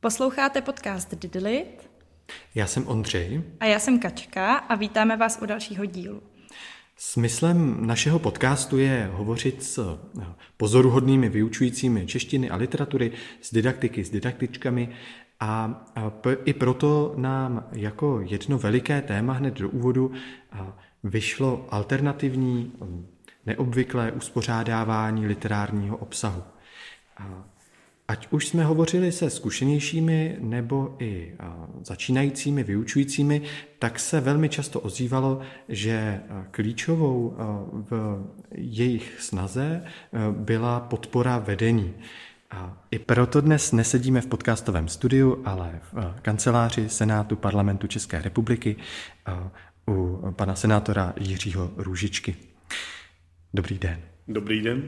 Posloucháte podcast Didilit. Já jsem Ondřej. A já jsem Kačka a vítáme vás u dalšího dílu. Smyslem našeho podcastu je hovořit s pozoruhodnými vyučujícími češtiny a literatury, s didaktiky, s didaktičkami a i proto nám jako jedno veliké téma hned do úvodu vyšlo alternativní, neobvyklé uspořádávání literárního obsahu. Ať už jsme hovořili se zkušenějšími nebo i začínajícími vyučujícími, tak se velmi často ozývalo, že klíčovou v jejich snaze byla podpora vedení. I proto dnes nesedíme v podcastovém studiu, ale v kanceláři Senátu Parlamentu České republiky u pana senátora Jiřího Růžičky. Dobrý den. Dobrý den.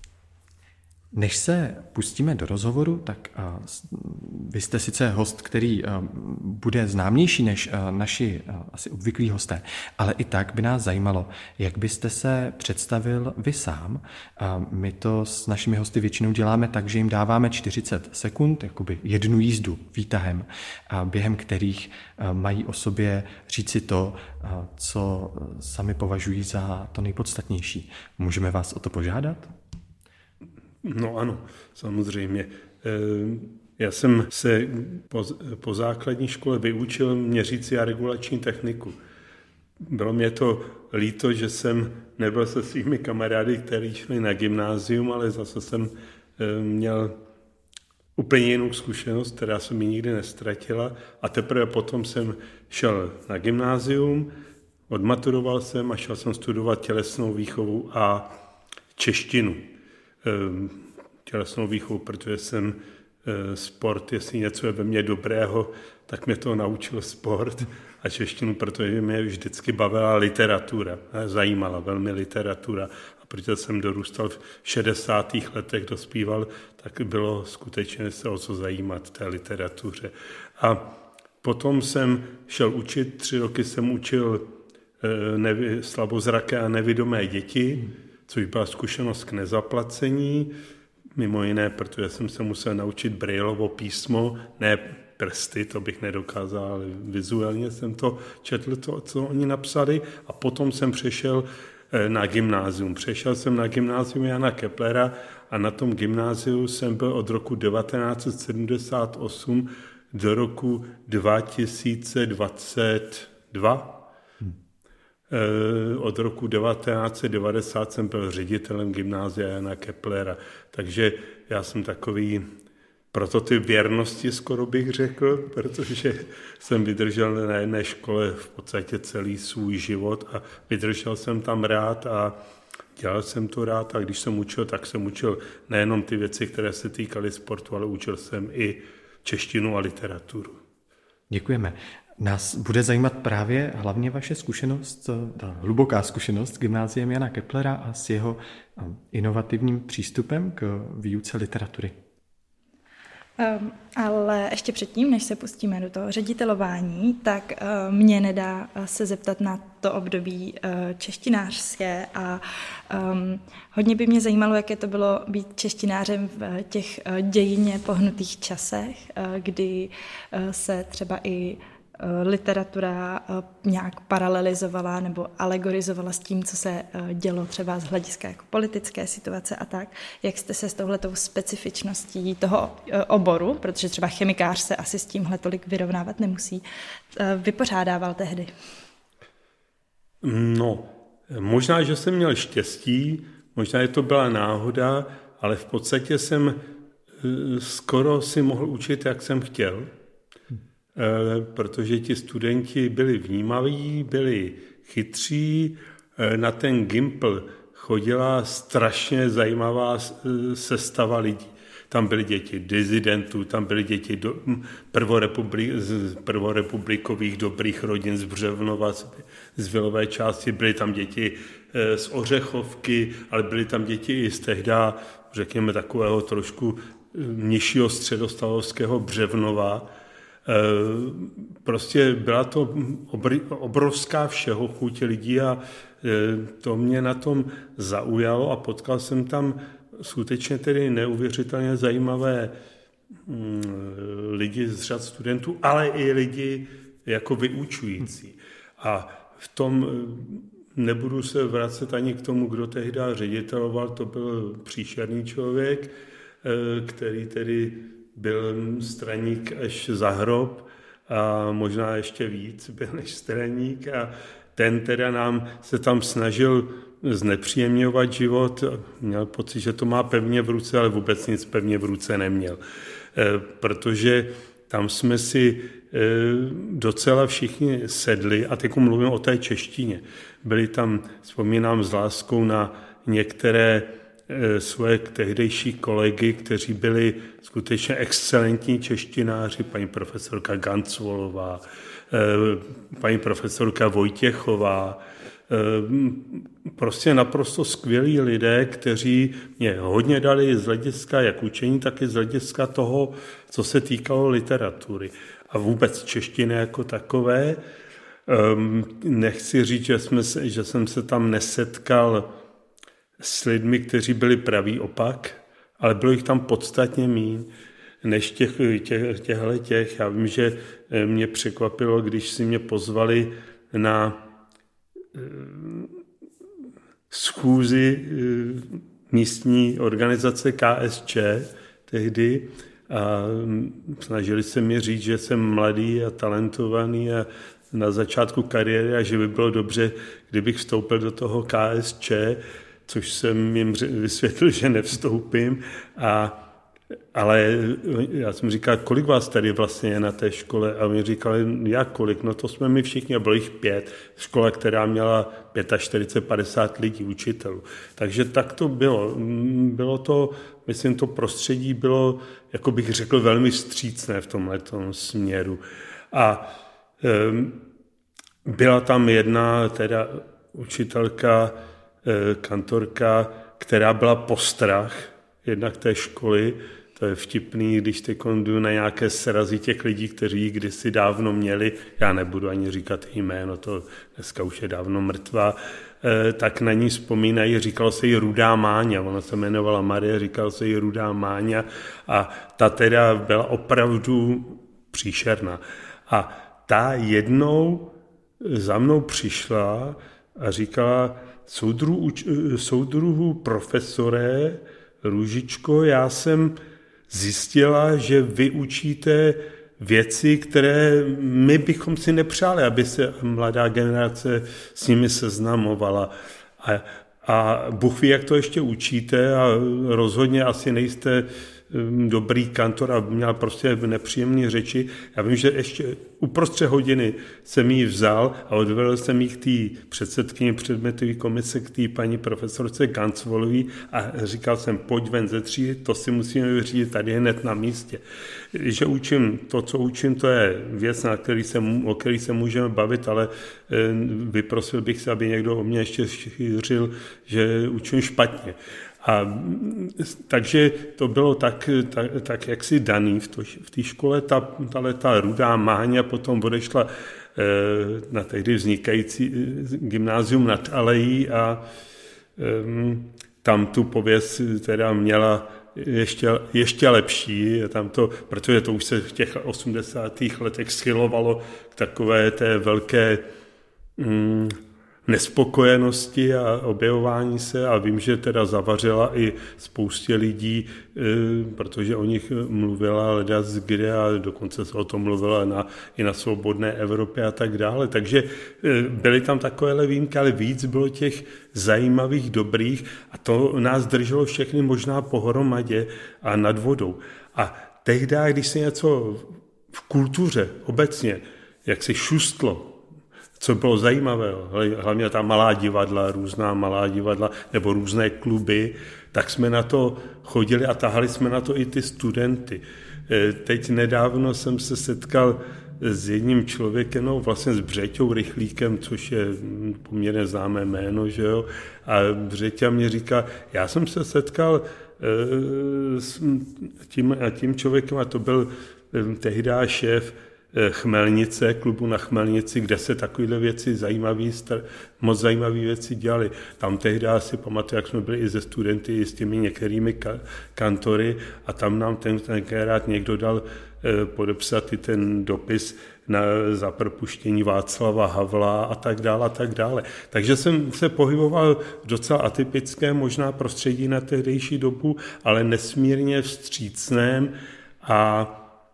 Než se pustíme do rozhovoru, tak vy jste sice host, který bude známější než naši asi obvyklí hosté, ale i tak by nás zajímalo, jak byste se představil vy sám. My to s našimi hosty většinou děláme tak, že jim dáváme 40 sekund, jakoby jednu jízdu výtahem, během kterých mají o sobě říci to, co sami považují za to nejpodstatnější. Můžeme vás o to požádat? No ano, samozřejmě. Já jsem se po základní škole vyučil měřící a regulační techniku. Bylo mě to líto, že jsem nebyl se svými kamarády, kteří šli na gymnázium, ale zase jsem měl úplně jinou zkušenost, která se mi nikdy nestratila. A teprve potom jsem šel na gymnázium, odmaturoval jsem a šel jsem studovat tělesnou výchovu a češtinu. Tělesnou výchovu, protože jsem sport, jestli něco je ve mně dobrého, tak mě to naučil sport a češtinu, protože mě vždycky bavila literatura, zajímala velmi literatura a protože jsem dorůstal v 60. letech, dospíval, tak bylo skutečně se o co zajímat v té literatuře. A potom jsem šel učit, 3 roky jsem učil slabozraké a nevidomé děti, což byla zkušenost k nezaplacení, mimo jiné, protože jsem se musel naučit Braillovo písmo, ne prsty, to bych nedokázal, ale vizuálně jsem to četl, co oni napsali, a potom jsem přešel na gymnázium. Přešel jsem na gymnázium Jana Keplera a na tom gymnáziu jsem byl od roku 1978 do roku 2022. Od roku 1990 jsem byl ředitelem gymnázia Jana Keplera, takže já jsem takový prototyp věrnosti, skoro bych řekl, protože jsem vydržel na jedné škole v podstatě celý svůj život a vydržel jsem tam rád a dělal jsem to rád, a když jsem učil, tak jsem učil nejenom ty věci, které se týkaly sportu, ale učil jsem i češtinu a literaturu. Děkujeme. Nás bude zajímat právě hlavně vaše zkušenost, ta hluboká zkušenost s gymnáziem Jana Keplera a s jeho inovativním přístupem k výuce literatury. Ale ještě předtím, než se pustíme do toho ředitelování, tak mě nedá se zeptat na to období češtinářské a hodně by mě zajímalo, jaké to bylo být češtinářem v těch dějině pohnutých časech, kdy se třeba i literatura nějak paralelizovala nebo alegorizovala s tím, co se dělo třeba z hlediska jako politické situace a tak. Jak jste se s touhletou specifičností toho oboru, protože třeba chemikář se asi s tímhle tolik vyrovnávat nemusí, vypořádával tehdy? No, možná, že jsem měl štěstí, možná, že to byla náhoda, ale v podstatě jsem skoro si mohl učit, jak jsem chtěl, protože ti studenti byli vnímaví, byli chytří, na ten Gimpl chodila strašně zajímavá sestava lidí. Tam byly děti dizidentů, tam byly děti z prvorepublikových dobrých rodin z Břevnova, z Vilové části, byly tam děti z Ořechovky, ale byly tam děti i z tehda, řekněme, takového trošku nižšího středostavovského Břevnova. Prostě byla to obrovská všehochuť lidí a to mě na tom zaujalo a potkal jsem tam skutečně tedy neuvěřitelně zajímavé lidi z řad studentů, ale i lidi jako vyučující. A v tom nebudu se vracet ani k tomu, kdo tehdy řediteloval, to byl příšerný člověk, který tedy byl straník až za hrob a možná ještě víc byl než straník a ten teda nám se tam snažil znepříjemňovat život. Měl pocit, že to má pevně v ruce, ale vůbec nic pevně v ruce neměl. Protože tam jsme si docela všichni sedli, a teď mluvím o té češtině. Byli tam, vzpomínám s láskou na některé svoje tehdejší kolegy, kteří byli skutečně excelentní češtináři, paní profesorka Gancvolová, paní profesorka Vojtěchová, prostě naprosto skvělí lidé, kteří mě hodně dali z hlediska jak učení, tak i z hlediska toho, co se týkalo literatury a vůbec češtiny jako takové. Nechci říct, že jsem se tam nesetkal s lidmi, kteří byli pravý opak, ale bylo jich tam podstatně míň než těch. Já vím, že mě překvapilo, když si mě pozvali na schůzi místní organizace KSČ tehdy a snažili se mi říct, že jsem mladý a talentovaný a na začátku kariéry a že by bylo dobře, kdybych vstoupil do toho KSČ, což jsem jim vysvětlil, že nevstoupím. Ale já jsem říkal, kolik vás tady vlastně je na té škole? A oni říkali, jak kolik? No to jsme my všichni, a bylo jich 5. Škola, která měla 45-50 lidí, učitelů. Takže tak to bylo. Bylo to, myslím, to prostředí bylo, jako bych řekl, velmi vstřícné v tomhletom směru. A byla tam jedna teda učitelka, kantorka, která byla postrach jednak té školy. To je vtipný, když teď jdu na nějaké srazy těch lidí, kteří ji kdysi dávno měli, já nebudu ani říkat jméno, to dneska už je dávno mrtvá, tak na ní vzpomínají, říkalo se jí Rudá Máňa, ona se jmenovala Marie, říkalo se jí Rudá Máňa a ta teda byla opravdu příšerná. A ta jednou za mnou přišla a říkala, soudruhu profesore Růžičko, já jsem zjistila, že vy učíte věci, které my bychom si nepřáli, aby se mladá generace s nimi seznamovala. A Bůh ví, jak to ještě učíte a rozhodně asi nejste dobrý kantor a měl prostě nepříjemné řeči. Já vím, že ještě uprostřed hodiny jsem jí vzal a odvedl jsem jí k té předsedkyni předmětové komise, k té paní profesorce Gancvolové a říkal jsem, pojď ven ze třídy, to si musíme vyřídit tady hned na místě. Že učím to, co učím, to je věc, o který se můžeme bavit, ale vyprosil bych se, aby někdo o mě ještě šířil, že učím špatně. A takže to bylo tak jaksi daný v té škole. Ta Rudá Máňa potom odešla na tehdy vznikající gymnázium nad Alejí a tam tu pověst teda měla ještě lepší, protože to už se v těch 80. letech schylovalo k takové té velké nespokojenosti a objevování se a vím, že teda zavařila i spoustě lidí, protože o nich mluvila leda z kde a dokonce se o tom mluvila i na Svobodné Evropě a tak dále. Takže byly tam takovéhle výjimky, ale víc bylo těch zajímavých, dobrých a to nás drželo všechny možná pohromadě a nad vodou. A tehdy, když se něco v kultuře obecně, jak se šustlo, co bylo zajímavé, hlavně ta různá malá divadla nebo různé kluby, tak jsme na to chodili a tahali jsme na to i ty studenty. Teď nedávno jsem se setkal s jedním člověkem, vlastně s Břeťou Rychlíkem, což je poměrně známé jméno, že jo? A Břeťa mě říká, já jsem se setkal s tím člověkem a to byl tehdy šéf Chmelnice, klubu na Chmelnici, kde se takovéhle věci moc zajímavé věci dělaly. Tam tehdy si pamatuju, jak jsme byli i ze studenty, i s těmi některými kantory a tam nám tenkrát někdo dal podepsat i ten dopis za propuštění Václava Havla a tak dále a tak dále. Takže jsem se pohyboval v docela atypickém možná prostředí na tehdejší dobu, ale nesmírně vstřícném a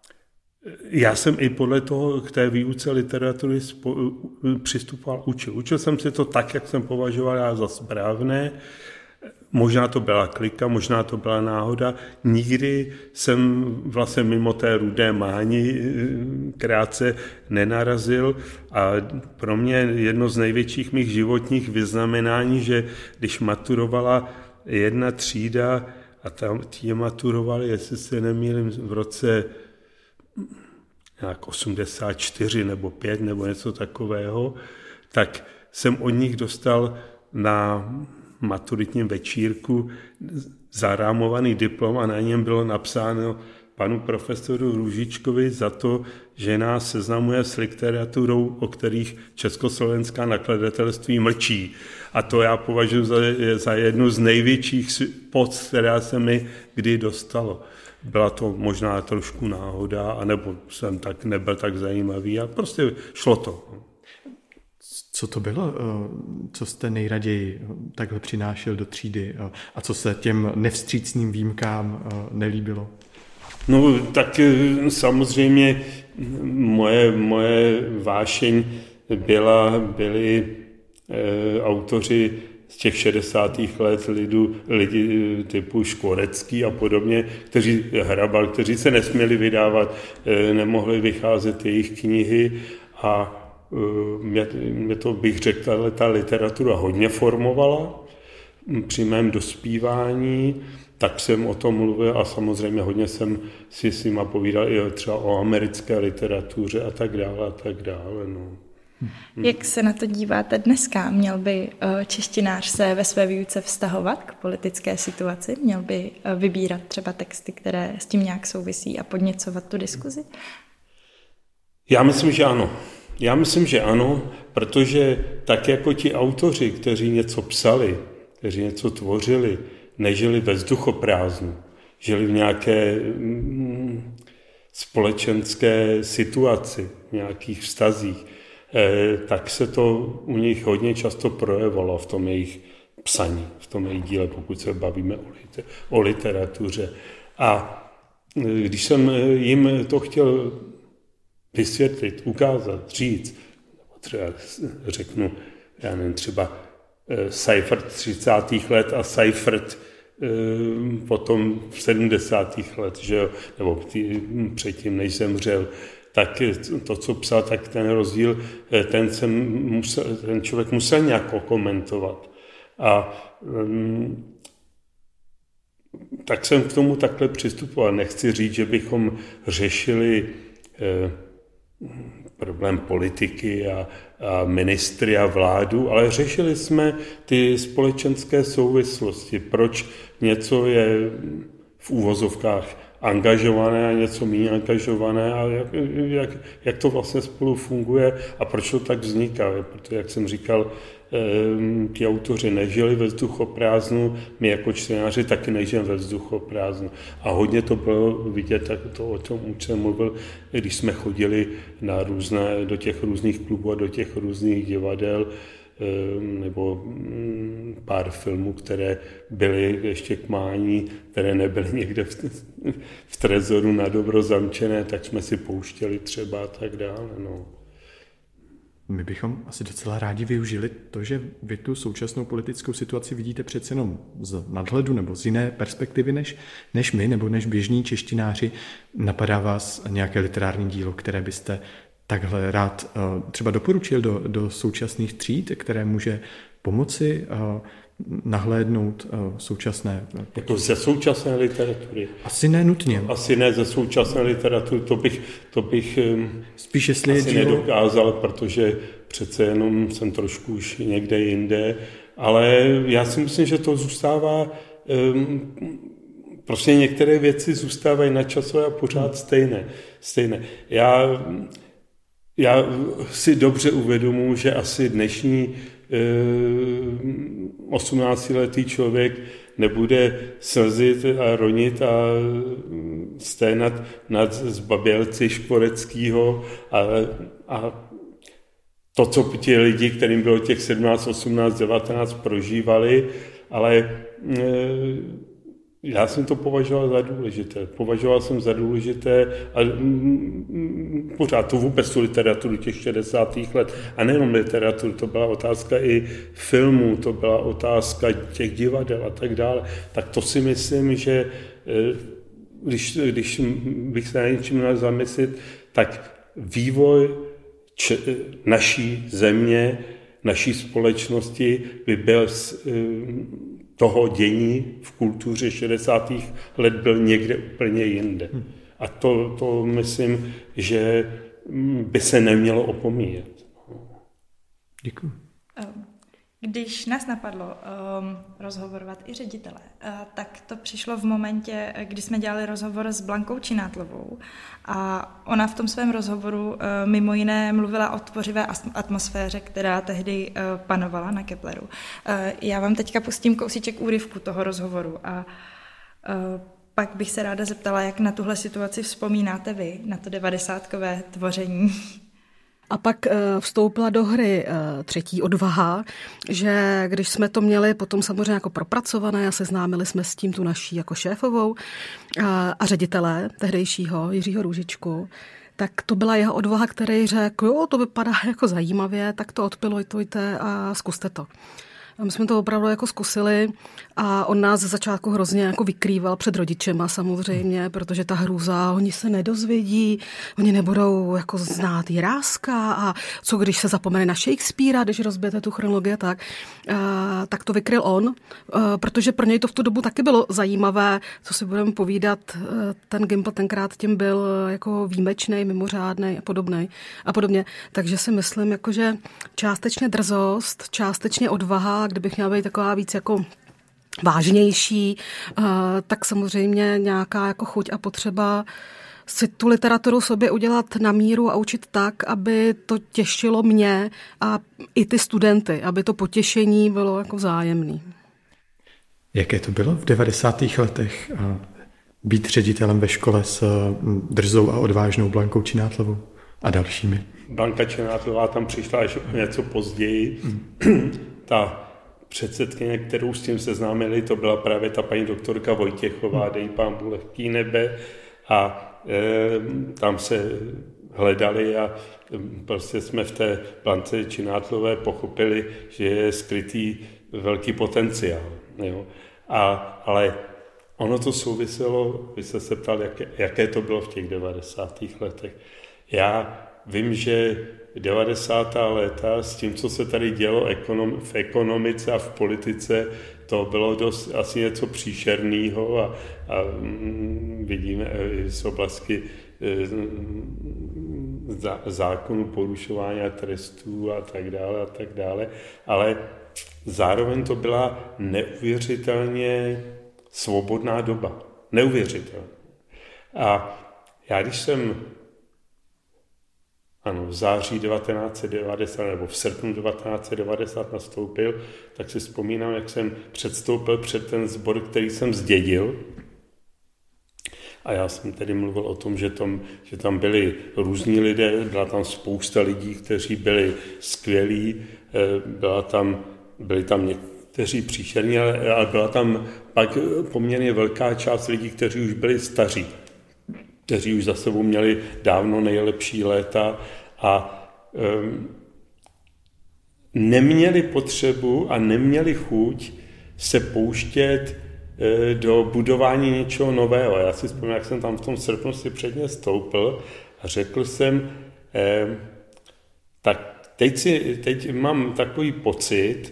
já jsem i podle toho k té výuce literatury přistupoval, učil jsem si to tak, jak jsem považoval já za správné. Možná to byla klika, možná to byla náhoda. Nikdy jsem vlastně mimo té Rudé Máni krátce nenarazil a pro mě jedno z největších mých životních vyznamenání, že když maturovala jedna třída a tam ti maturovali, jestli se nemýlím, v roce nějak 84 nebo 5 nebo něco takového, tak jsem od nich dostal na maturitním večírku zarámovaný diplom a na něm bylo napsáno panu profesoru Růžičkovi za to, že nás seznamuje s literaturou, o kterých československá nakladatelství mlčí. A to já považuji za jednu z největších poct, která se mi kdy dostalo. Byla to možná trošku náhoda, anebo jsem nebyl tak zajímavý a prostě šlo to. Co to bylo? Co jste nejraději takhle přinášel do třídy a co se těm nevstřícným výjimkám nelíbilo? No tak samozřejmě moje vášeň byli autoři z těch 60. let lidi typu Škvorecký a podobně, Hrabal, kteří se nesměli vydávat, nemohly vycházet jejich knihy a mě to, bych řekl, ta literatura hodně formovala při mém dospívání, tak jsem o tom mluvil a samozřejmě hodně jsem si s nima povídal i třeba o americké literatuře a tak dále. No. Jak se na to díváte dneska? Měl by češtinář se ve své výuce vztahovat k politické situaci? Měl by vybírat třeba texty, které s tím nějak souvisí a podněcovat tu diskuzi? Já myslím, že ano, protože tak jako ti autoři, kteří něco psali, kteří něco tvořili, nežili ve vzduchoprázdnu, žili v nějaké společenské situaci, v nějakých vztazích, tak se to u nich hodně často projevovalo v tom jejich psaní, v tom jejich díle, pokud se bavíme o literatuře. A když jsem jim to chtěl vysvětlit, ukázat, říct, třeba řeknu, já nevím, třeba Seifert 30. let a Seifert potom v 70. let, že jo, nebo předtím, než zemřel, tak to, co psal, tak ten rozdíl, ten člověk musel nějak komentovat. A tak jsem k tomu takhle přistupoval. Nechci říct, že bychom řešili problém politiky a ministry a vládu, ale řešili jsme ty společenské souvislosti, proč něco je v úvozovkách angažované a něco méně angažované a jak to vlastně spolu funguje a proč to tak vzniká. Protože, jak jsem říkal, ti autoři nežili ve vzduchoprázdnu, my jako čtenáři taky nežijeme ve vzduchoprázdnu. A hodně to bylo vidět, tak to o tom už jsem mluvil, když jsme chodili do těch různých klubů a do těch různých divadel, nebo pár filmů, které byly ještě k mání, které nebyly někde v trezoru na dobro zamčené, tak jsme si pouštěli třeba a tak dále. No. My bychom asi docela rádi využili to, že vy tu současnou politickou situaci vidíte přece jenom z nadhledu nebo z jiné perspektivy než my, nebo než běžní češtináři. Napadá vás nějaké literární dílo, které byste takhle rád třeba doporučil do současných tříd, které může pomoci nahlédnout současné... Jako ze současné literatury? Asi ne nutně. Asi ne ze současné literatury, to bych spíš, jestli asi nedokázal, protože přece jenom jsem trošku už někde jinde, ale já si myslím, že to zůstává prostě některé věci zůstávají načasové a pořád stejné. Já si dobře uvědomuji, že asi dnešní 18letý člověk nebude slzit a ronit a sténat nad zbabělci Škvoreckýho a to, co ti lidi, kterým bylo těch 17, 18, 19, prožívali, ale já jsem to považoval za důležité. Považoval jsem za důležité a pořád to vůbec tu literaturu těch 60. let. A nejenom literaturu, to byla otázka i filmů, to byla otázka těch divadel a tak dále. Tak to si myslím, že když bych se na něčím měl zamyslet, tak vývoj naší země, naší společnosti by byl toho dění v kultuře 60. let byl někde úplně jinde. A to myslím, že by se nemělo opomíjet. Děkuji. Když nás napadlo rozhovorovat i ředitele, tak to přišlo v momentě, kdy jsme dělali rozhovor s Blankou Činátlovou a ona v tom svém rozhovoru mimo jiné mluvila o tvořivé atmosféře, která tehdy panovala na Kepleru. Já vám teďka pustím kousíček úryvku toho rozhovoru a pak bych se ráda zeptala, jak na tuhle situaci vzpomínáte vy, na to 90kové tvoření. A pak vstoupila do hry třetí odvaha, že když jsme to měli potom samozřejmě jako propracované a seznámili jsme s tím tu naší jako šéfovou a ředitele tehdejšího Jiřího Růžičku, tak to byla jeho odvaha, který řekl, jo, to vypadá jako zajímavě, tak to odpilotujte a zkuste to. A my jsme to opravdu jako zkusili a on nás ze začátku hrozně jako vykrýval před rodičema samozřejmě, protože ta hrůza, oni se nedozvědí, oni nebudou jako znát Jiráska a co když se zapomene na Shakespearea, když rozbijete tu chronologii, tak to vykryl on, protože pro něj to v tu dobu taky bylo zajímavé, co si budeme povídat, ten Gimpl tenkrát tím byl jako výjimečný, mimořádný a podobně. Takže si myslím, jako, že částečně drzost, částečně odvaha, kdybych měla být taková víc jako vážnější, tak samozřejmě nějaká jako chuť a potřeba si tu literaturu sobě udělat na míru a učit tak, aby to těšilo mě a i ty studenty, aby to potěšení bylo jako vzájemný. Jaké to bylo v 90. letech být ředitelem ve škole s drzou a odvážnou Blankou Činátlovou a dalšími? Blanka Činátlová tam přišla až něco později. Ta předsedkyně, kterou s tím seznámili, to byla právě ta paní doktorka Vojtěchová, dej pán Bůh lehký nebe, a tam se hledali a prostě jsme v té Blance Činátlové pochopili, že je skrytý velký potenciál. Jo. Ale ono to souviselo, vy jste se ptal, jaké to bylo v těch 90. letech. Já vím, že 90. léta s tím, co se tady dělo v ekonomice a v politice, to bylo dost asi něco příšerného a vidíme z oblasti zákonu porušování a trestů a tak dále, ale zároveň to byla neuvěřitelně svobodná doba. Neuvěřitelně. A já když jsem v září 1990 nebo v srpnu 1990 nastoupil, tak si vzpomínám, jak jsem předstoupil před ten sbor, který jsem zdědil. A já jsem tedy mluvil o tom, že tam byli různí lidé, byla tam spousta lidí, kteří byli skvělí, byli tam někteří příšerní, ale byla tam pak poměrně velká část lidí, kteří už byli staří, kteří už za sebou měli dávno nejlepší léta a neměli potřebu a neměli chuť se pouštět do budování něčeho nového. Já si vzpomínám, jak jsem tam v tom srpnu si před ně stoupil a řekl jsem, tak teď mám takový pocit,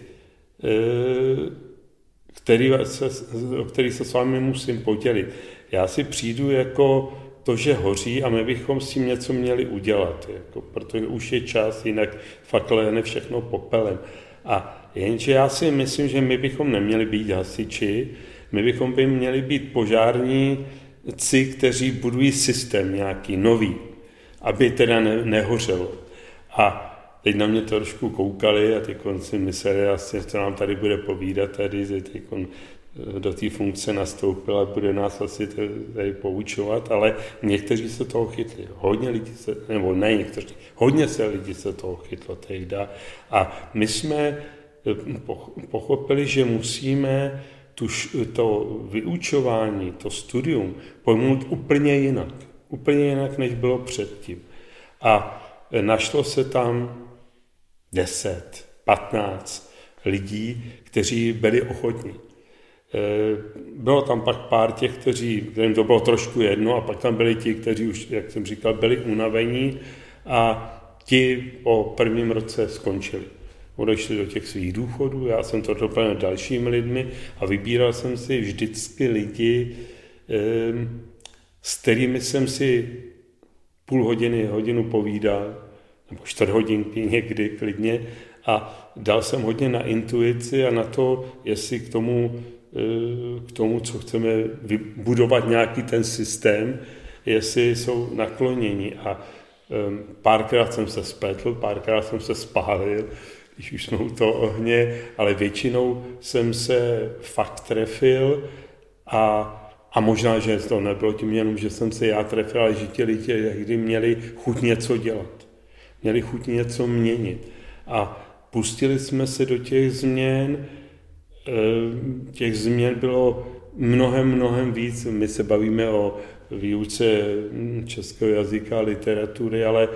o který se s vámi musím podělit. Já si přijdu jako to, že hoří a my bychom s tím něco měli udělat, protože už je čas, jinak fakt lehne všechno popelem. A jenže já si myslím, že my bychom neměli být hasiči, My bychom by měli být požárníci, kteří budují systém nějaký nový, aby teda nehořelo. A teď na mě trošku koukali a teď si mysleli, asi, co nám tady bude povídat, tady do té funkce nastoupil a bude nás asi tady poučovat, ale někteří se toho chytli. Hodně se lidi se toho chytlo tehda. A my jsme pochopili, že musíme to vyučování, to studium pojmout úplně jinak, než bylo předtím. A našlo se tam 10, 15 lidí, kteří byli ochotní. Bylo tam pak pár těch, kterým to bylo trošku jedno, a pak tam byli ti, kteří už, jak jsem říkal, byli unavení a ti po prvním roce skončili. Odešli do těch svých důchodů, já jsem to doplnil dalšími lidmi a vybíral jsem si vždycky lidi, s kterými jsem si půl hodiny, hodinu povídal, nebo 4 hodinky někdy klidně, a dal jsem hodně na intuici a na to, jestli k tomu, co chceme vybudovat nějaký ten systém, jestli jsou nakloněni. A párkrát jsem se spletl, párkrát jsem se spálil, když už jsme u toho ohně, ale většinou jsem se fakt trefil a možná, že to nebylo tím jenom, že jsem se já trefil, ale že ti lidi někdy měli chuť něco dělat, měli chuť něco měnit. A pustili jsme se do těch změn. Těch změn bylo mnohem víc. My se bavíme o výuce českého jazyka a literatury, ale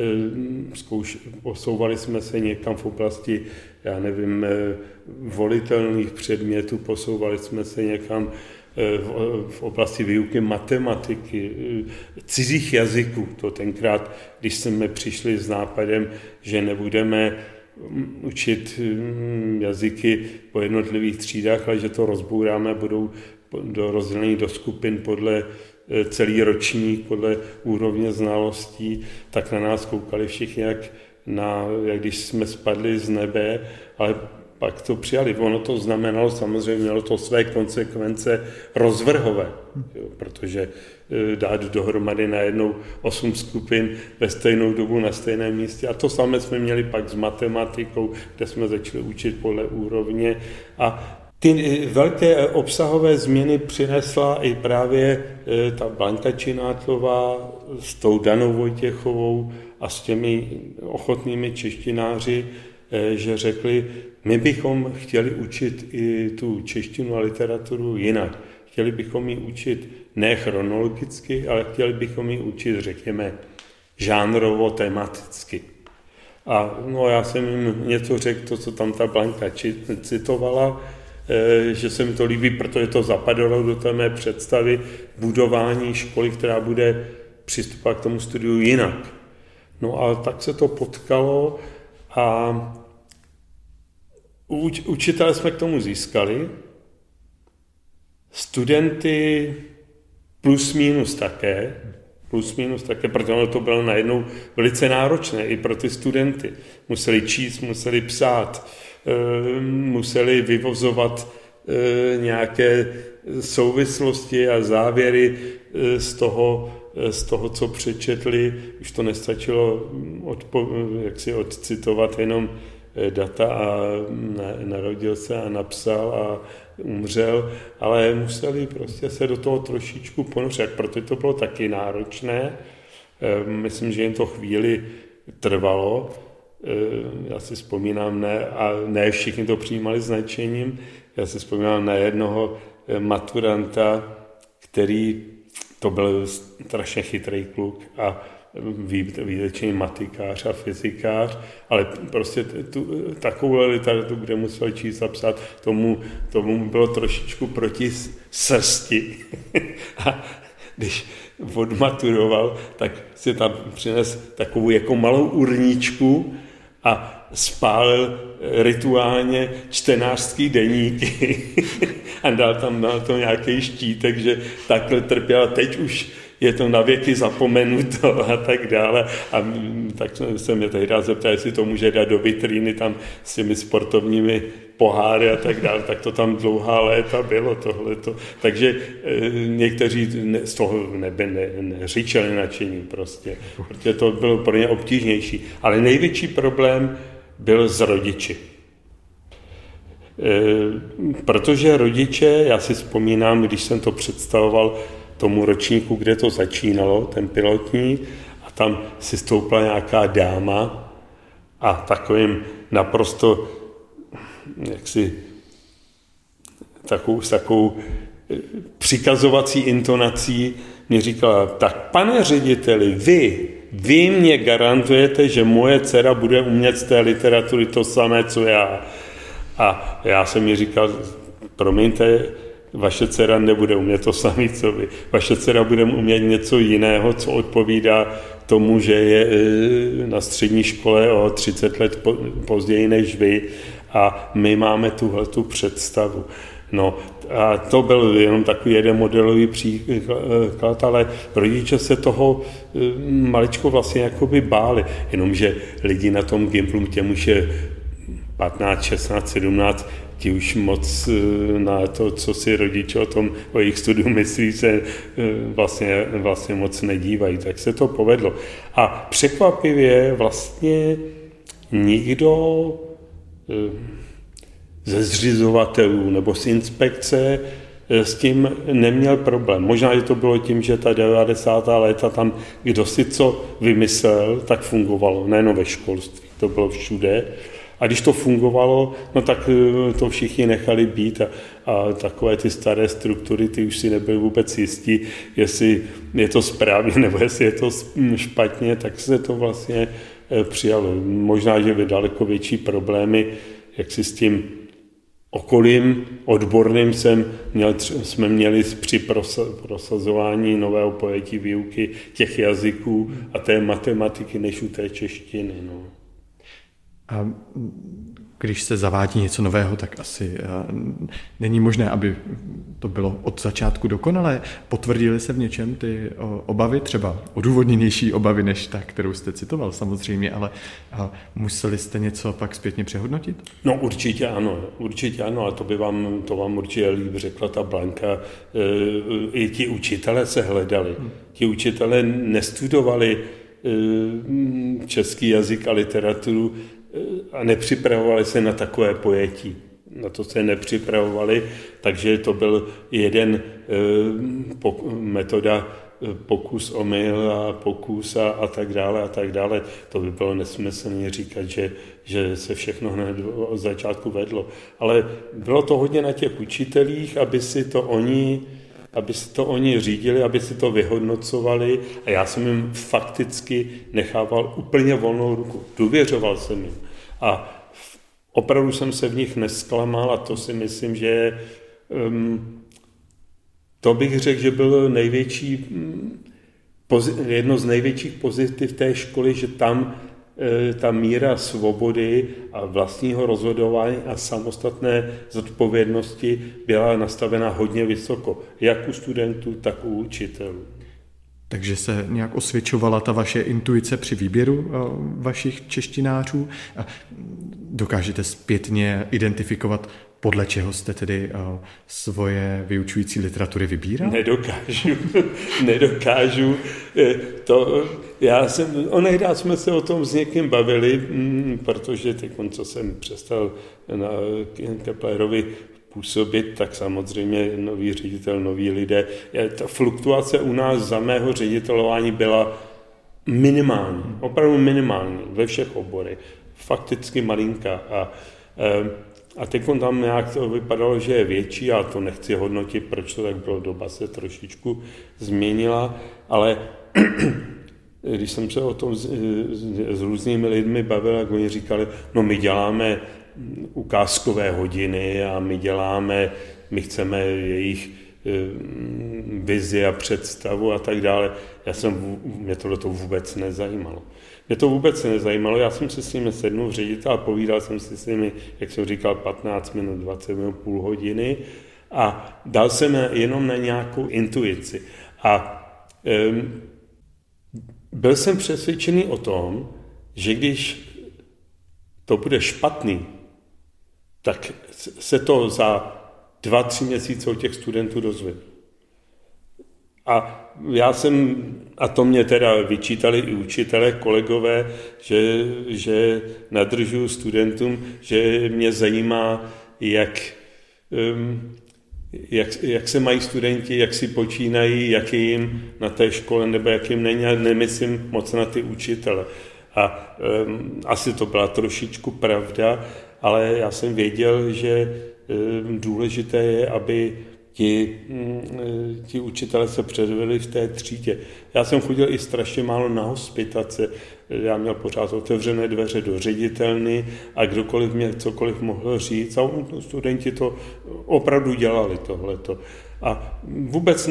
posouvali jsme se někam v oblasti, já nevím, volitelných předmětů, posouvali jsme se někam v oblasti výuky matematiky, cizích jazyků. To tenkrát, když jsme přišli s nápadem, že nebudeme učit jazyky po jednotlivých třídách, ale že to rozbouráme, budou rozdělení do skupin podle celý ročník, podle úrovně znalostí, tak na nás koukali všichni, jak když jsme spadli z nebe, ale pak to přijali. Ono to znamenalo, samozřejmě mělo to své konsekvence rozvrhové, protože dát dohromady najednou 8 skupin ve stejnou dobu na stejném místě. A to samé jsme měli pak s matematikou, kde jsme začali učit podle úrovně. A ty velké obsahové změny přinesla i právě ta Blanka Činátlová s tou Danou Vojtěchovou a s těmi ochotnými češtináři, že řekli, my bychom chtěli učit i tu češtinu a literaturu jinak. Chtěli bychom ji učit ne chronologicky, ale chtěli bychom ji učit, řekněme, žánrovo, tematicky. A já jsem jim něco řekl, to, co tam ta Blanka citovala, že se mi to líbí, protože to zapadalo do té mé představy budování školy, která bude přistupovat k tomu studiu jinak. No a tak se to potkalo a učitele jsme k tomu získali, studenty plus minus také, protože to bylo najednou velice náročné i pro ty studenty. Museli číst, museli psát, museli vyvozovat nějaké souvislosti a závěry z toho, co přečetli. Už to nestačilo odcitovat jenom data a narodil se a napsal a umřel, ale museli prostě se do toho trošičku ponořit, protože to bylo taky náročné. Myslím, že jim to chvíli trvalo. Já si vzpomínám, ne všichni to přijímali s nadšením. Já si vzpomínám na jednoho maturanta, který to byl strašně chytrý kluk a výtečný matikář a fyzikář, ale prostě takovou literaturu, kde musel číst a psát, tomu bylo trošičku proti srsti. A když odmaturoval, tak si tam přines takovou jako malou urničku a spálil rituálně čtenářský deníky a dal tam nějaký štítek, že takhle trpěl. Teď už je to navěky zapomenuto a tak dále. A tak se mě tehdy zeptal, jestli to může dát do vitríny tam s těmi sportovními poháry a tak dále, tak to tam dlouhá léta bylo tohleto. Takže někteří z toho neříčeli nadšení prostě, protože to bylo pro ně obtížnější. Ale největší problém byl s rodiči. Protože rodiče, já si vzpomínám, když jsem to představoval tomu ročníku, kde to začínalo, ten pilotní, a tam si stoupla nějaká dáma a takovým naprosto jaksi takovou přikazovací intonací mě říkala, tak pane řediteli, vy mě garantujete, že moje dcera bude umět z té literatury to samé, co já. A já jsem mi říkal, promiňte, vaše dcera nebude umět to samé, co vy. Vaše dcera bude umět něco jiného, co odpovídá tomu, že je na střední škole o 30 let později než vy a my máme tuhletu představu. No a to byl jenom takový jeden modelový příklad, ale rodiče se toho maličko vlastně jakoby báli, jenomže lidi na tom Gimplu, těm už je 15, 16, 17, ti už moc na to, co si rodiče o jejich studiu myslí, se vlastně moc nedívají. Tak se to povedlo. A překvapivě vlastně nikdo ze zřizovatelů nebo z inspekce s tím neměl problém. Možná, že to bylo tím, že ta 90. léta tam kdo si co vymyslel, tak fungovalo, nejen ve školství, to bylo všude. A když to fungovalo, no tak to všichni nechali být a takové ty staré struktury, ty už si nebyli vůbec jistí, jestli je to správně nebo jestli je to špatně, tak se to vlastně přijalo. Možná, že by daleko větší problémy, jak si s tím okolím odborným jsme měli při prosazování nového pojetí výuky těch jazyků a té matematiky než u té češtiny. No. A když se zavádí něco nového, tak asi není možné, aby to bylo od začátku dokonalé. Potvrdily se v něčem ty obavy, třeba odůvodněnější obavy, než ta, kterou jste citoval samozřejmě, ale museli jste něco pak zpětně přehodnotit? No určitě ano, a to vám určitě líp řekla ta Blanka. I ti učitelé se hledali. Ti učitelé nestudovali český jazyk a literaturu a nepřipravovali se na takové pojetí. Na to se nepřipravovali, takže to byl jeden metoda pokus, omyl a pokus a tak dále a tak dále. To by bylo nesmyslně říkat, že se všechno hned od začátku vedlo. Ale bylo to hodně na těch učitelích, aby si to oni řídili, aby si to vyhodnocovali a já jsem jim fakticky nechával úplně volnou ruku. Důvěřoval jsem jim. A opravdu jsem se v nich nesklamal a to si myslím, že to bych řekl, že bylo jedno z největších pozitiv té školy, že tam ta míra svobody a vlastního rozhodování a samostatné zodpovědnosti byla nastavena hodně vysoko, jak u studentů, tak u učitelů. Takže se nějak osvědčovala ta vaše intuice při výběru vašich češtinářů? Dokážete zpětně identifikovat, podle čeho jste tedy svoje vyučující literatury vybíral? Nedokážu. Onehdá jsme se o tom s někým bavili, protože teď, co jsem přestal na Keplerovi působit, tak samozřejmě nový ředitel, noví lidé. Ta fluktuace u nás za mého ředitelování byla minimální, opravdu minimální ve všech oborech. Fakticky malinká. A teď tam nějak to vypadalo, že je větší, a to nechci hodnotit, proč to tak bylo, doba se trošičku změnila, ale když jsem se o tom s různými lidmi bavil, tak oni říkali, no my děláme ukázkové hodiny a my chceme jejich vizi a představu a tak dále. Mě tohleto vůbec nezajímalo. Já jsem se s nimi sednul ředitel a povídal jsem si s nimi, jak jsem říkal, 15 minut, 20 minut, půl hodiny a dal jsem jenom na nějakou intuici. A Byl jsem přesvědčený o tom, že když to bude špatný, tak se to za 2-3 měsíce od těch studentů dozví. A to mě teda vyčítali i učitelé, kolegové, že nadržuju studentům, že mě zajímá, jak se mají studenti, jak si počínají, jak je jim na té škole, nebo jak jim není, nemyslím moc na ty učitele. A asi to byla trošičku pravda, ale já jsem věděl, že důležité je, aby ti učitelé se předvedli v té třídě. Já jsem chodil i strašně málo na hospitace, já měl pořád otevřené dveře do ředitelny a kdokoliv mě cokoliv mohl říct a studenti to opravdu dělali tohleto. A vůbec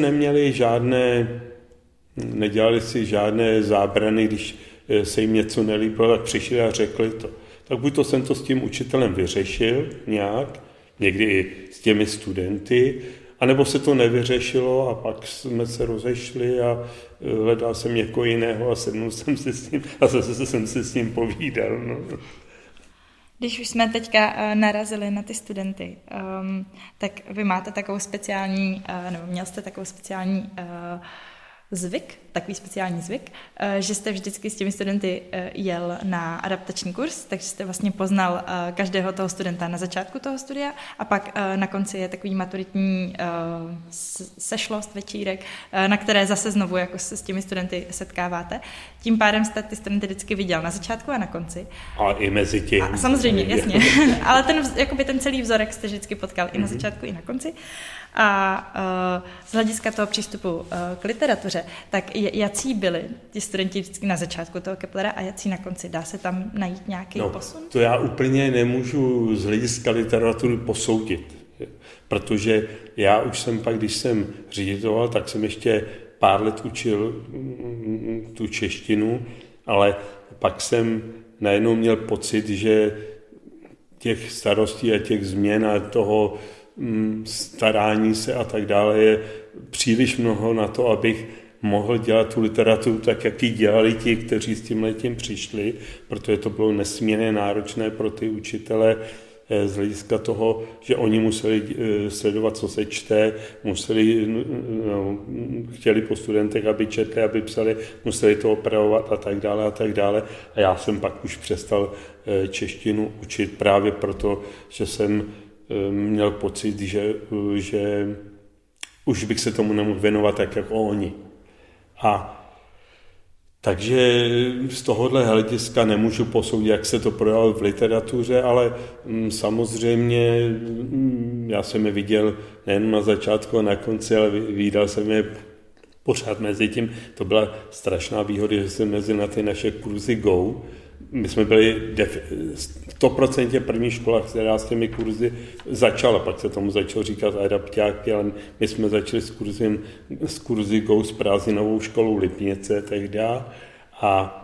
nedělali si žádné zábrany, když se jim něco nelíbilo, tak přišli a řekli to. Tak buď to jsem to s tím učitelem vyřešil nějak, někdy i s těmi studenty, anebo se to nevyřešilo a pak jsme se rozešli a hledal jsem někoho jiného a sednul jsem si s ním a zase jsem si s ním povídal. No. Když už jsme teďka narazili na ty studenty, tak vy máte takovou speciální, nebo měl jste takovou speciální takový speciální zvyk, že jste vždycky s těmi studenty jel na adaptační kurz, takže jste vlastně poznal každého toho studenta na začátku toho studia a pak na konci je takový maturitní sešlost, večírek, na které zase znovu jako se s těmi studenty setkáváte. Tím pádem jste ty studenty vždycky viděl na začátku a na konci. A i mezi tím. A samozřejmě, jasně. Ale ten celý vzorek jste vždycky potkal i na začátku, i na konci. A z hlediska toho přístupu k literatuře, tak jací byli ti studenti vždycky na začátku toho Keplera a jací na konci? Dá se tam najít nějaký posun? To já úplně nemůžu z hlediska literatury posoudit, protože já už jsem pak, když jsem ředitoval, tak jsem ještě pár let učil tu češtinu, ale pak jsem najednou měl pocit, že těch starostí a těch změn a toho starání se a tak dále je příliš mnoho na to, abych mohl dělat tu literaturu tak, jak ji dělali ti, kteří s tímhletím přišli, protože to bylo nesmírně náročné pro ty učitele z hlediska toho, že oni museli sledovat, co se čte, chtěli po studentech, aby četli, aby psali, museli to opravovat a tak dále a tak dále. A já jsem pak už přestal češtinu učit právě proto, že jsem měl pocit, že už bych se tomu nemohl věnovat tak, jako oni. A takže z tohohle hlediska nemůžu posoudit, jak se to projevilo v literatuře, ale samozřejmě já jsem je viděl nejen na začátku a na konci, ale viděl jsem je pořád mezi tím. To byla strašná výhoda, že jsem mezi na ty naše kurzy Go. My jsme byli 100% první škola, která s těmi kurzy začala, pak se tomu začalo říkat adaptáky, ale my jsme začali s kurzy Go s prázdninovou školou Lipnice tehdy a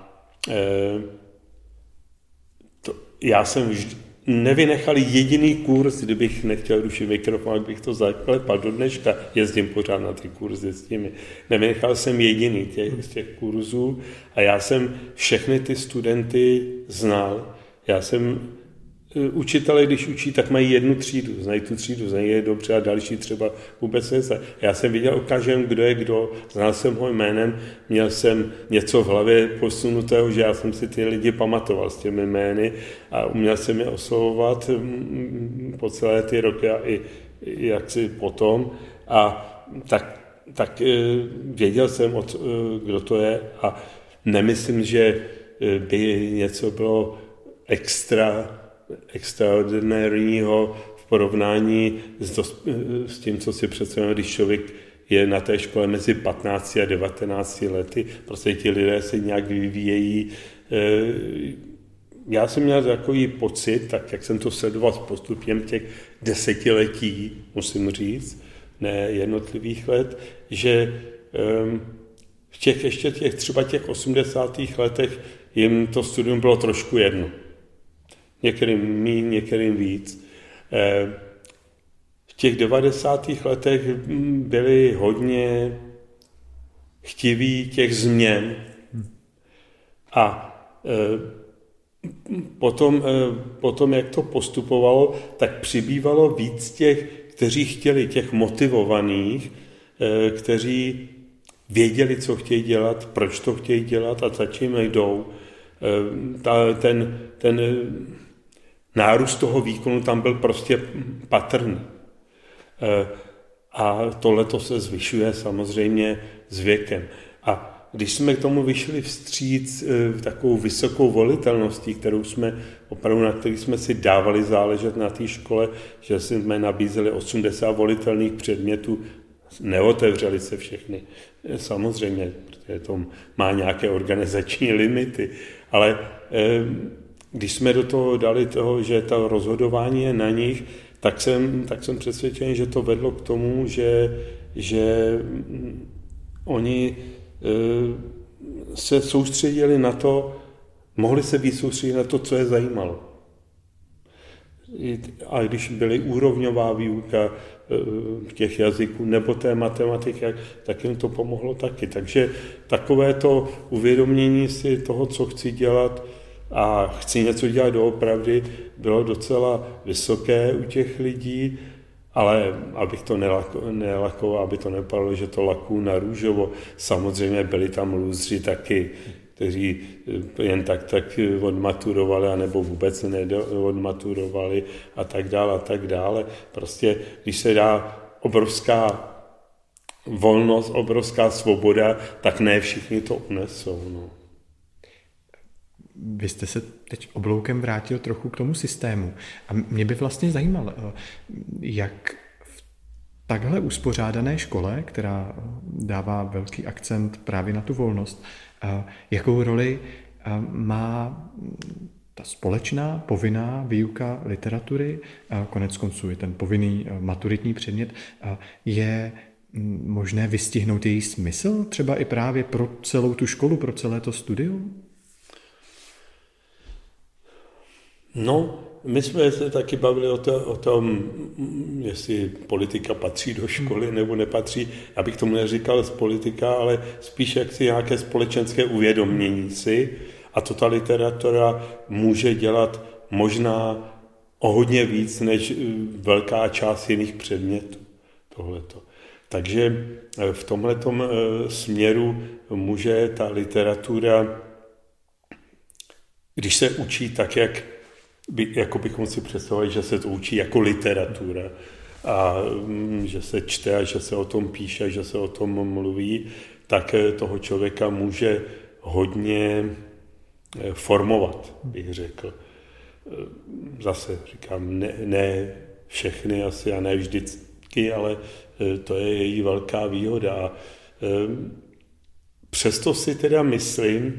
já jsem nevynechal jediný kurz, kdybych nechtěl rušit mikrofon, bych to zaklepal do dneška, jezdím pořád na ty kurzy s těmi. Nevynechal jsem jediný z těch kurzů a já jsem všechny ty studenty znal. Já jsem učitelé, když učí, tak mají jednu třídu, znají tu třídu, znají je dobře a další třeba vůbec neznají. Já jsem viděl o každém, kdo je kdo, znal jsem ho jménem, měl jsem něco v hlavě posunutého, že já jsem si ty lidi pamatoval s těmi jmény a uměl jsem je oslovovat po celé ty roky a i jaksi potom. A tak věděl jsem, kdo to je a nemyslím, že by něco bylo extraordinárního v porovnání s tím, co si představujeme, když člověk je na té škole mezi 15 a 19 lety. Prostě ti lidé se nějak vyvíjejí. Já jsem měl takový pocit, tak jak jsem to sledoval s postupem těch desetiletí, musím říct, ne jednotlivých let, že třeba těch 80. letech jim to studium bylo trošku jedno. Některým míň, některým víc. V těch 90. letech byly hodně chtiví těch změn. A potom, jak to postupovalo, tak přibývalo víc těch, kteří chtěli, těch motivovaných, kteří věděli, co chtějí dělat, proč to chtějí dělat a za čím jdou. Ten nárůst toho výkonu tam byl prostě patrný. A tohleto se zvyšuje samozřejmě s věkem. A když jsme k tomu vyšli vstříc takovou vysokou volitelností, kterou jsme opravdu, na který jsme si dávali záležet na té škole, že jsme nabízeli 80 volitelných předmětů, neotevřeli se všechny. Samozřejmě, protože to má nějaké organizační limity, ale když jsme do toho dali toho, že to rozhodování je na nich, tak jsem přesvědčen, že to vedlo k tomu, že oni se soustředili na to, mohli se víc soustředit na to, co je zajímalo. A když byly úrovňová výuka těch jazyků nebo té matematiky, tak jim to pomohlo taky. Takže takové to uvědomění si toho, co chci dělat a chci něco dělat doopravdy, bylo docela vysoké u těch lidí, ale abych to nelakoval, aby to nepadlo, že to lakuju na růžovo. Samozřejmě byli tam lůzři taky, kteří jen tak odmaturovali, anebo vůbec neodmaturovali a tak dále, a tak dále. Prostě, když se dá obrovská volnost, obrovská svoboda, tak ne všichni to unesou. No. Vy jste se teď obloukem vrátil trochu k tomu systému. A mě by vlastně zajímalo, jak v takhle uspořádané škole, která dává velký akcent právě na tu volnost, jakou roli má ta společná, povinná výuka literatury, konec konců je ten povinný maturitní předmět, je možné vystihnout její smysl třeba i právě pro celou tu školu, pro celé to studium? No, my jsme se taky bavili o tom, jestli politika patří do školy nebo nepatří. Já bych tomu neříkal z politika, ale spíš jaksi nějaké společenské uvědomění si. A to ta literatura může dělat možná o hodně víc než velká část jiných předmětů. Tohleto. Takže v tomhletom směru může ta literatura, když se učí tak, jako bychom si představili, že se to učí jako literatura a že se čte a že se o tom píše, že se o tom mluví, tak toho člověka může hodně formovat, bych řekl. Zase říkám, ne všechny asi a ne vždycky, ale to je její velká výhoda. A přesto si teda myslím,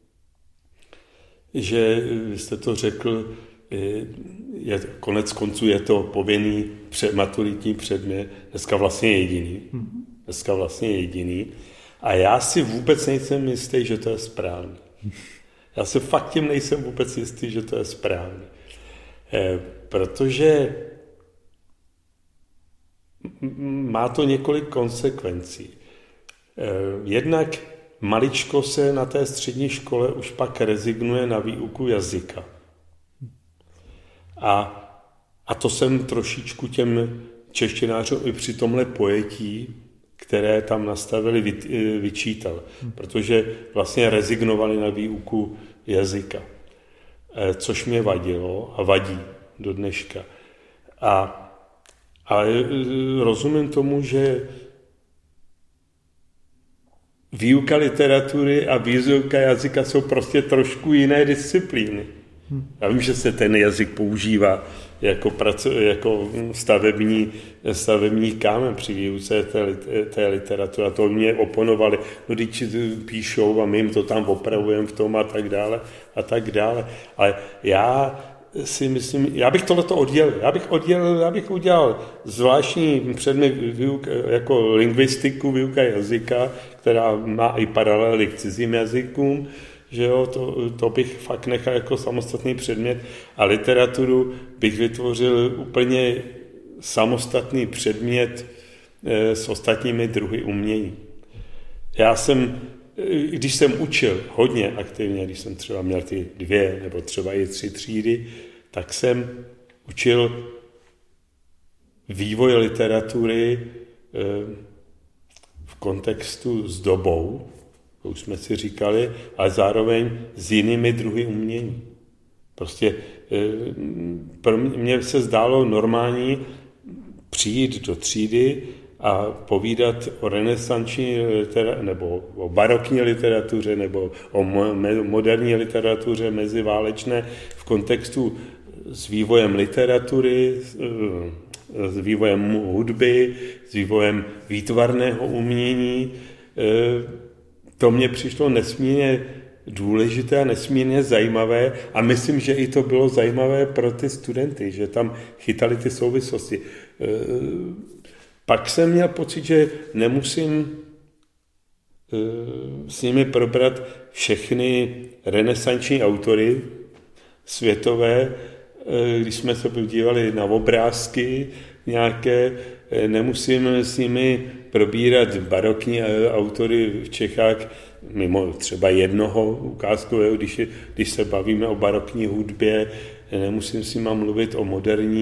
že vy jste to řekl, konec konců je to povinný maturitní předmět, dneska vlastně jediný. A já si vůbec nejsem jistý, že to je správný. Já si fakt tím nejsem vůbec jistý, že to je správný. Protože má to několik konsekvencí. Jednak maličko se na té střední škole už pak rezignuje na výuku jazyka. A to jsem trošičku těm češtinářům i při tomhle pojetí, které tam nastavili, vyčítal. Protože vlastně rezignovali na výuku jazyka. Což mě vadilo a vadí do dneška. Ale rozumím tomu, že výuka literatury a výuka jazyka jsou prostě trošku jiné disciplíny. Já vím, že se ten jazyk používá jako stavební kámen při výuce té literatury. A to mě oponovali. No, když píšou a my jim to tam opravujeme v tom a tak dále. Ale já si myslím, já bych tohleto oddělil. Já bych udělal zvláštní předmět jako lingvistiku, výuka jazyka, která má i paralely k cizím jazykům, že jo, to bych fakt nechal jako samostatný předmět a literaturu bych vytvořil úplně samostatný předmět s ostatními druhy umění. Když jsem učil hodně aktivně, když jsem třeba měl ty 2 nebo třeba i 3 třídy, tak jsem učil vývoj literatury v kontextu s dobou, to už jsme si říkali, ale zároveň s jinými druhy umění. Prostě pro mě se zdálo normální přijít do třídy a povídat o renesanční nebo o barokní literatuře nebo o moderní literatuře meziválečné v kontextu s vývojem literatury, s vývojem hudby, s vývojem výtvarného umění. To mně přišlo nesmírně důležité a nesmírně zajímavé a myslím, že i to bylo zajímavé pro ty studenty, že tam chytali ty souvislosti. Pak jsem měl pocit, že nemusím s nimi probrat všechny renesanční autory světové, když jsme se podívali na obrázky nějaké, nemusím s nimi probírat barokní autory v Čechách, mimo třeba jednoho ukázkového, když se bavíme o barokní hudbě, nemusím s nimi mluvit o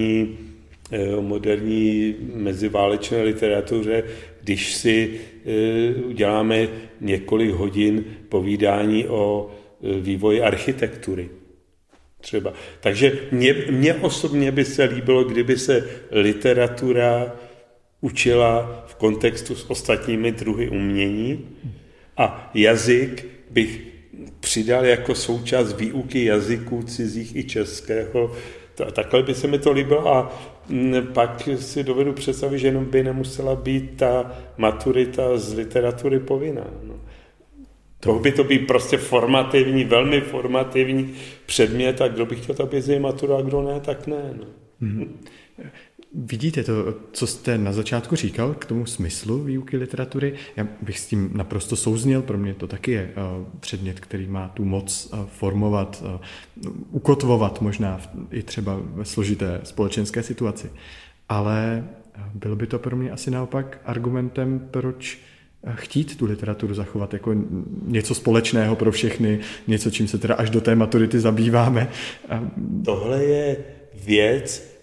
moderní meziválečné literatuře, když si uděláme několik hodin povídání o vývoji architektury. Třeba. Takže mně osobně by se líbilo, kdyby se literatura učila v kontextu s ostatními druhy umění a jazyk bych přidal jako součást výuky jazyků cizích i českého. Takhle by se mi to líbilo a pak si dovedu představit, že jenom by nemusela být ta maturita z literatury povinná. No. To by to být prostě formativní, velmi formativní předmět a kdo by chtěl, aby z matura a kdo ne, tak ne. No. Vidíte to, co jste na začátku říkal k tomu smyslu výuky literatury? Já bych s tím naprosto souzněl, pro mě to taky je předmět, který má tu moc formovat, ukotvovat možná i třeba ve složité společenské situaci. Ale bylo by to pro mě asi naopak argumentem, proč chtít tu literaturu zachovat jako něco společného pro všechny, něco, čím se teda až do té maturity zabýváme. Tohle je věc,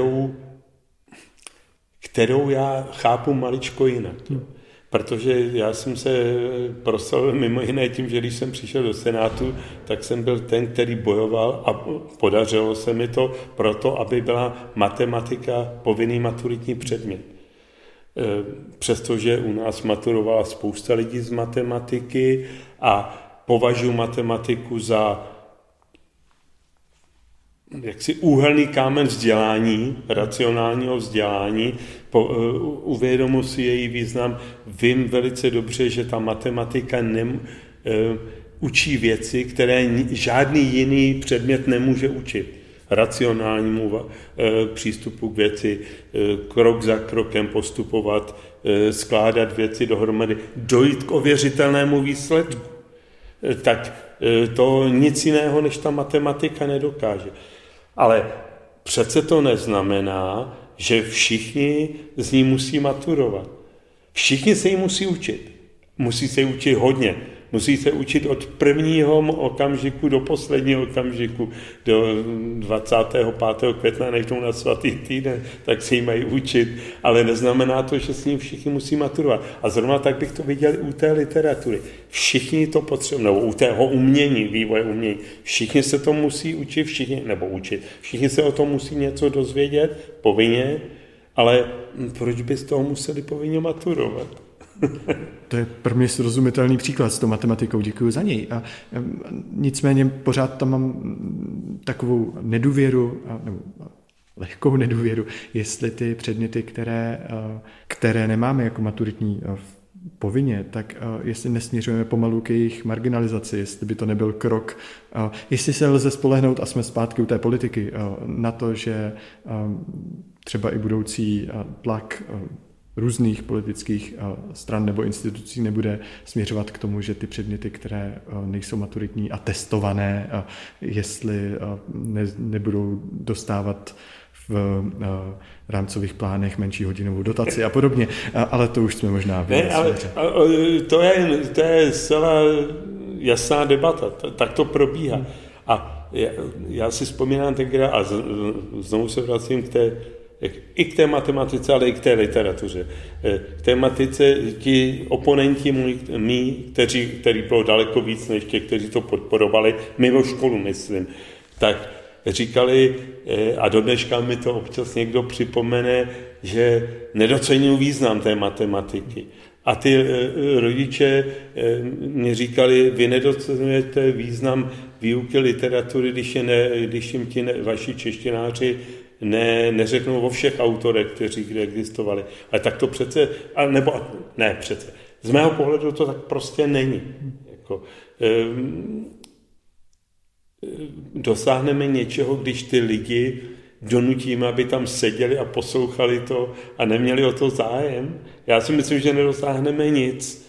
kterou já chápu maličko jinak. Protože já jsem se proslavil mimo jiné tím, že když jsem přišel do Senátu, tak jsem byl ten, který bojoval a podařilo se mi to proto, aby byla matematika povinný maturitní předmět. Přestože u nás maturovala spousta lidí z matematiky a považuji matematiku za jaksi úhelný kámen vzdělání, racionálního vzdělání, uvědomuji si její význam, vím velice dobře, že ta matematika učí věci, které žádný jiný předmět nemůže učit. Racionálnímu přístupu k věci, krok za krokem postupovat, skládat věci dohromady, dojít k ověřitelnému výsledku. Tak to nic jiného než ta matematika nedokáže. Ale přece to neznamená, že všichni z ní musí maturovat. Všichni se jí musí učit. Musí se jí učit hodně. Musí se učit od prvního okamžiku do posledního okamžiku, do 25. května, než jdou na svatý týden, tak se jí mají učit, ale neznamená to, že s ním všichni musí maturovat. A zrovna tak bych to viděl u té literatury. Všichni to potřebují, nebo u tého umění, vývoje umění. Všichni se to musí učit, všichni se o tom musí něco dozvědět, povinně, ale proč by z toho museli povinně maturovat? To je pro mě srozumitelný příklad s tou matematikou, děkuji za něj. A nicméně pořád tam mám takovou nedůvěru, nebo lehkou nedůvěru, jestli ty předměty, které nemáme jako maturitní povinně, tak jestli nesměřujeme pomalu k jejich marginalizaci, jestli by to nebyl krok, jestli se lze spolehnout, a jsme zpátky u té politiky, na to, že třeba i budoucí tlak různých politických stran nebo institucí nebude směřovat k tomu, že ty předměty, které nejsou maturitní a testované, jestli nebudou dostávat v rámcových plánech menší hodinovou dotaci a podobně, ale to už jsme možná ne, ale to je zcela jasná debata, tak to probíhá. A já si vzpomínám tenkrát, a znovu se vracím i k té matematice, ale i k té literatuře. K té matematice ti oponenti mý, kteří bylo daleko víc než těch, kteří to podporovali, mimo školu, myslím, tak říkali, a do dneška mi to občas někdo připomene, že nedocenují význam té matematiky. A ty rodiče mě říkali, vy nedocenujete význam výuky literatury, když jim vaši češtináři neřeknou o všech autorech, kteří kde existovali. Ale tak to přece, z mého pohledu to tak prostě není. Jako, dosáhneme něčeho, když ty lidi donutíme, aby tam seděli a poslouchali to a neměli o to zájem. Já si myslím, že nedosáhneme nic.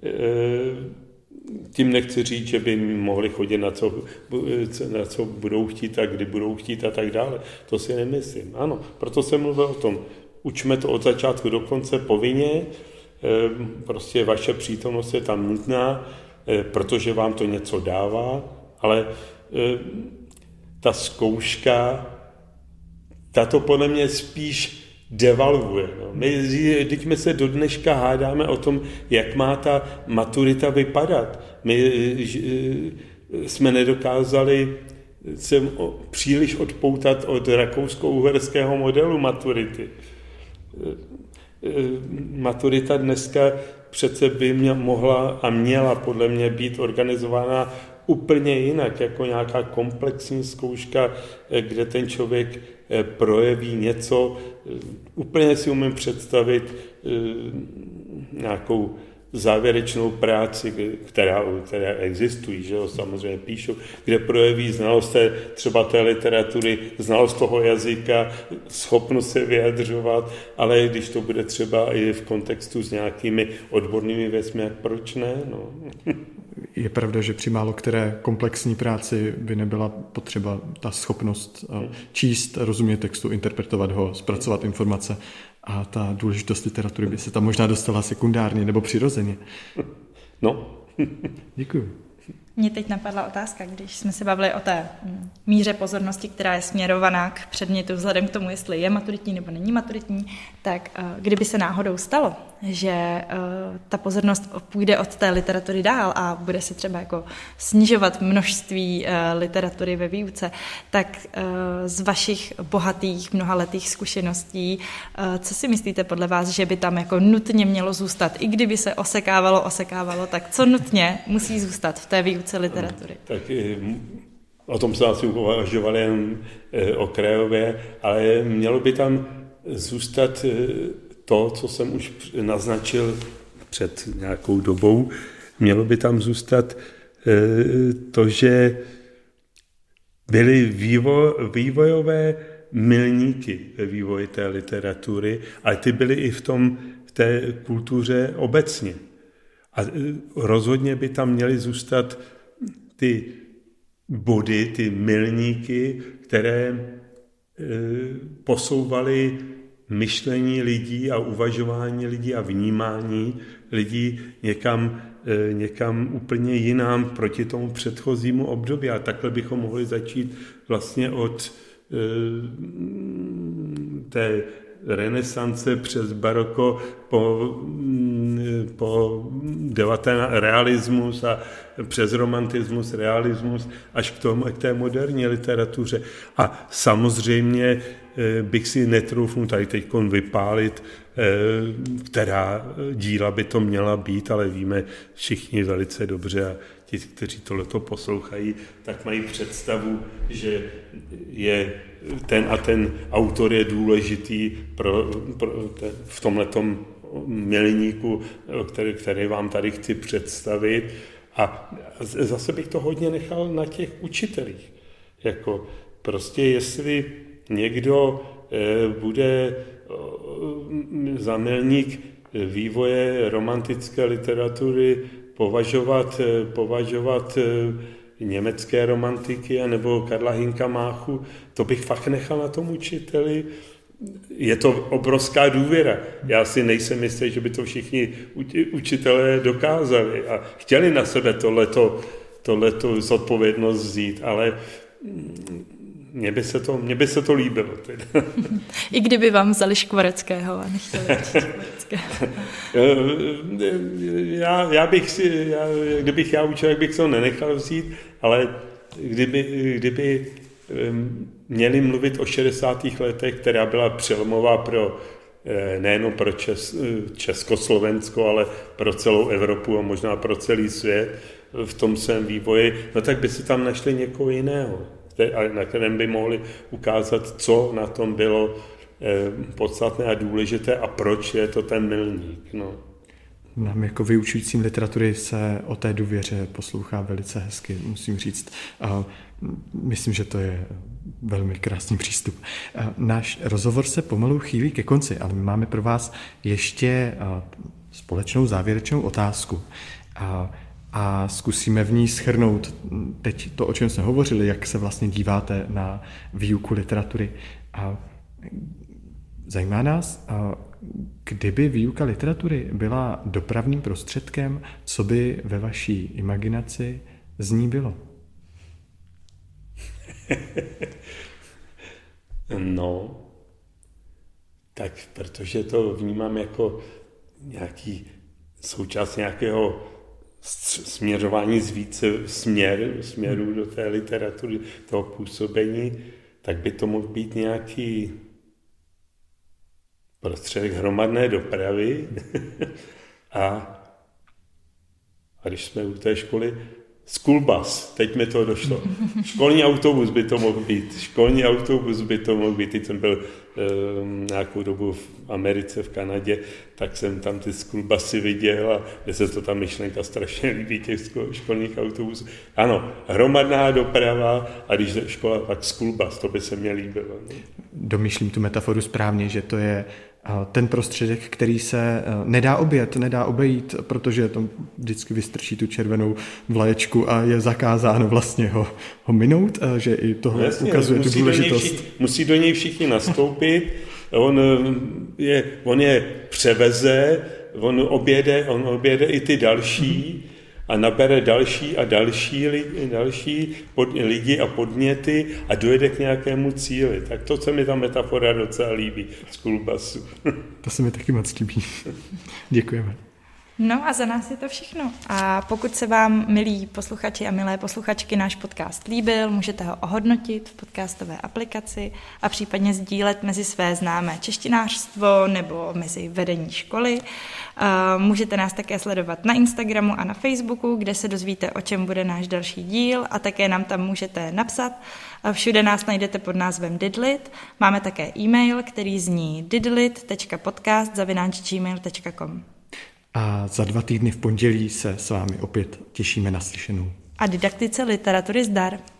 Tím nechci říct, že by mohli chodit na co budou chtít a kdy budou chtít a tak dále. To si nemyslím. Ano, proto jsem mluvil o tom. Učme to od začátku do konce povinně. Prostě vaše přítomnost je tam nutná, protože vám to něco dává, ale ta zkouška, tato podle mě spíš devalvuje. No. My se do dneška hádáme o tom, jak má ta maturita vypadat. My jsme nedokázali se příliš odpoutat od rakousko-uherského modelu maturity. Maturita dneska přece by mohla a měla podle mě být organizována úplně jinak, jako nějaká komplexní zkouška, kde ten člověk projeví něco. Úplně si umím představit nějakou závěrečnou práci, která existují, že jo, samozřejmě píšu, kde projeví znalost třeba té literatury, znalost toho jazyka, schopnost se vyjadřovat, ale když to bude třeba i v kontextu s nějakými odbornými věcmi, jak proč ne? No. Je pravda, že při málo které komplexní práci by nebyla potřeba ta schopnost číst, rozumět textu, interpretovat ho, zpracovat informace a ta důležitost literatury by se tam možná dostala sekundárně nebo přirozeně. No. Děkuju. Mně teď napadla otázka, když jsme se bavili o té míře pozornosti, která je směrovaná k předmětu vzhledem k tomu, jestli je maturitní nebo není maturitní, tak kdyby se náhodou stalo, že ta pozornost půjde od té literatury dál a bude se třeba jako snižovat množství literatury ve výuce, tak z vašich bohatých mnohaletých zkušeností, co si myslíte podle vás, že by tam jako nutně mělo zůstat? I kdyby se osekávalo, tak co nutně musí zůstat v té výuce literatury? Tak o tom se asi uvažovali jen okrajově, ale mělo by tam zůstat to, co jsem už naznačil před nějakou dobou, mělo by tam zůstat to, že byly vývojové milníky ve vývoji té literatury, ale ty byly i v té kultuře obecně. A rozhodně by tam měly zůstat ty body, ty milníky, které posouvaly myšlení lidí a uvažování lidí a vnímání lidí někam úplně jinam proti tomu předchozímu období. A takhle bychom mohli začít vlastně od té renesance přes baroko po realismus a přes romantismus, realismus až k té moderní literatuře. A samozřejmě bych si netroufnul tady teď vypálit, která díla by to měla být, ale víme všichni velice dobře a ti, kteří tohleto poslouchají, tak mají představu, že je ten a ten autor je důležitý v tomhletom milníku, který vám tady chci představit. A zase bych to hodně nechal na těch učitelích. Jako prostě jestli někdo bude za milník vývoje romantické literatury považovat německé romantiky nebo Karla Hynka Máchu, to bych fakt nechal na tom učiteli. Je to obrovská důvěra. Já si nejsem jistý, že by to všichni učitelé dokázali a chtěli na sebe tohleto zodpovědnost vzít, ale mně by se to líbilo. Teda. I kdyby vám vzali Škvoreckého a nechtěli Škvoreckého. Kdybych já učil, tak bych to nenechal vzít, ale kdyby měli mluvit o 60. letech, která byla přelomová nejenom pro Československo, ale pro celou Evropu a možná pro celý svět v tom svém vývoji, no tak by si tam našli někoho jiného, na kterém by mohli ukázat, co na tom bylo podstatné a důležité a proč je to ten milník. No. Nám jako vyučujícím literatury se o té důvěře poslouchá velice hezky, musím říct. Myslím, že to je velmi krásný přístup. Náš rozhovor se pomalu chýlí ke konci, ale my máme pro vás ještě společnou závěrečnou otázku. A zkusíme v ní shrnout teď to, o čem jsme hovořili, jak se vlastně díváte na výuku literatury. Zajímá nás, kdyby výuka literatury byla dopravním prostředkem, co by ve vaší imaginaci z ní bylo? No, tak protože to vnímám jako nějaký součást nějakého směřování z více směrů do té literatury, toho působení, tak by to mohl být nějaký prostředek hromadné dopravy a když jsme u té školy, school bus, teď mi to došlo. Školní autobus by to mohl být. Teď jsem byl nějakou dobu v Americe, v Kanadě, tak jsem tam ty school busy viděl a mně se to ta myšlenka strašně líbí, těch školních autobusů. Ano, hromadná doprava a když je škola, tak school bus, to by se mně líbilo. Domýšlím tu metaforu správně, že to je ten prostředek, který se nedá obejít, protože tam vždycky vystrčí tu červenou vlaječku a je zakázáno vlastně ho minout, že i tohle jasně, ukazuje tu důležitost. Musí do něj všichni nastoupit, on je převeze, on objede i ty další a nabere další a další lidi a podněty a dojde k nějakému cíli. Tak to se mi ta metafora docela líbí, school busu. To se mi taky moc líbí. Děkujeme. No a za nás je to všechno. A pokud se vám, milí posluchači a milé posluchačky, náš podcast líbil, můžete ho ohodnotit v podcastové aplikaci a případně sdílet mezi své známé češtinářstvo nebo mezi vedení školy. Můžete nás také sledovat na Instagramu a na Facebooku, kde se dozvíte, o čem bude náš další díl a také nám tam můžete napsat. Všude nás najdete pod názvem Didlit. Máme také e-mail, který zní didlit.podcast@gmail.com. A za 2 týdny v pondělí se s vámi opět těšíme na slyšenou. A didaktice literatury zdar.